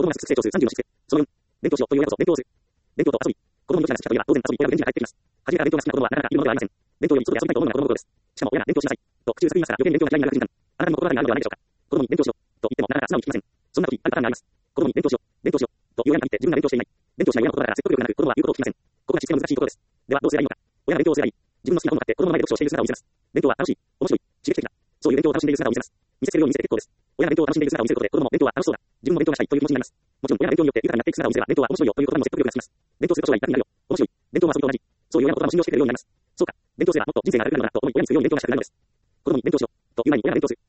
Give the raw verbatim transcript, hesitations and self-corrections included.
供が成長するさんじゅうの質。そのよん、勉強しろという親こそ勉強をする。勉強と遊び。子供にどちらが好きかといえば、当然遊び、親が元気が返ってきます。初めから勉強が好きな子供はなかなかいるものではありません。勉強より外で遊びたいと思うのが子供の頃です。しかも親が勉強しなさい。と、口中叫びますから余計に勉強が嫌いになる悪循環。あなたの心の中にあるのではないでしょうか。子供に勉強しろ。と言ってもなかなか素直に聞きません。そんな時、あるパターンがあります。子供に勉強しろ。勉強しろ。という親が言って自分が勉強していない。勉強しない親の言葉だから説得力がなく、子供は言うことを聞きません。ここが実践の難しいところです。では、どうすればいいのか。親が勉強をすればいい。自分の好きなことに向かって子供の前で読書をしている姿を見せます。勉強は楽しい、面白い、刺激的だ。そういう勉強を楽しんでいる姿を見せます。見せつけるように見せて結構です。親が勉強を楽しんでいる姿を見せることで、子供も勉強は楽しそうだ。自分も勉強がしたいという気持ちになります。もちろん、親が勉強によって豊かになっていく姿を見せれば、勉強は面白いよという言葉も説得力がつきます。勉強することが一択になるよ。面白い。勉強も遊びと同じ。そういう親の言葉も信用してくれるようになります。そうか。勉強すればもっと人生が楽になるなと思い、親に強いように勉強がしたくなるのです。子供に勉強しろ。という前に親が勉強する。